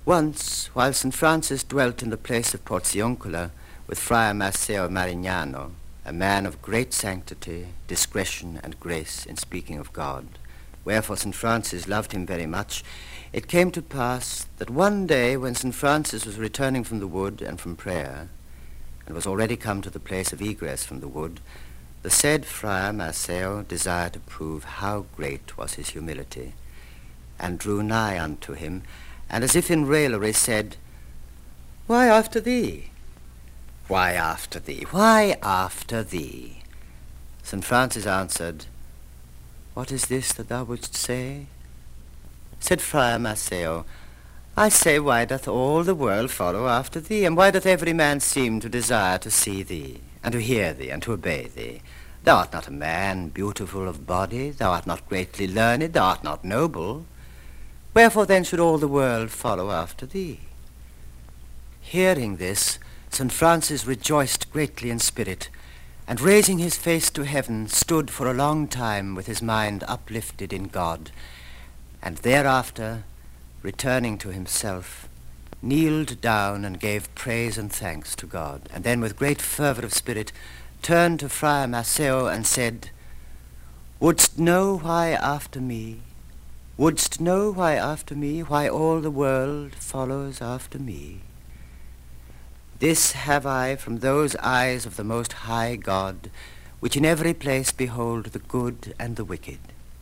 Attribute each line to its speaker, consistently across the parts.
Speaker 1: Once, while St. Francis dwelt in the place of Porziuncola with Friar Masseo Marignano, a man of great sanctity, discretion, and grace in speaking of God, wherefore St. Francis loved him very much, it came to pass that one day when St. Francis was returning from the wood and from prayer, and was already come to the place of egress from the wood, the said Friar Masseo desired to prove how great was his humility, and drew nigh unto him, and as if in raillery said, "Why after thee? Why after thee? Why after thee?" St. Francis answered, "What is this that thou wouldst say?" Said Friar Masseo, "I say, why doth all the world follow after thee, and why doth every man seem to desire to see thee, and to hear thee, and to obey thee? Thou art not a man beautiful of body, thou art not greatly learned, thou art not noble. Wherefore then should all the world follow after thee?" Hearing this, St. Francis rejoiced greatly in spirit, and raising his face to heaven, stood for a long time with his mind uplifted in God, and thereafter, returning to himself, kneeled down and gave praise and thanks to God, and then with great fervor of spirit turned to Friar Masseo and said, "Wouldst know why after me? Wouldst know why after me, why all the world follows after me? This have I from those eyes of the Most High God, which in every place behold the good and the wicked.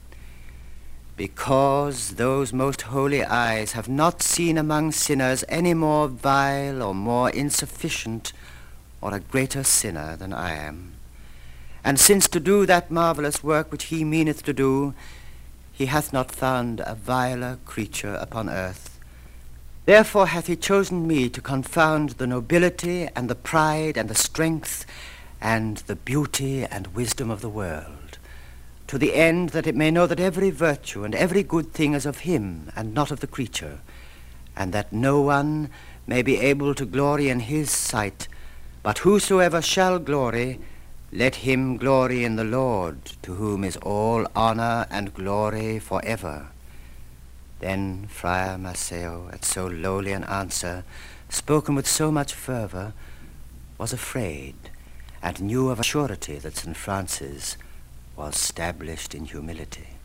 Speaker 1: Because those most holy eyes have not seen among sinners any more vile or more insufficient or a greater sinner than I am. And since to do that marvelous work which he meaneth to do, he hath not found a viler creature upon earth. Therefore hath he chosen me to confound the nobility and the pride and the strength and the beauty and wisdom of the world, to the end that it may know that every virtue and every good thing is of him and not of the creature, and that no one may be able to glory in his sight, but whosoever shall glory, let him glory in the Lord, to whom is all honor and glory forever." Then Friar Masseo, at so lowly an answer, spoken with so much fervor, was afraid, and knew of a surety that St. Francis was stablished in humility.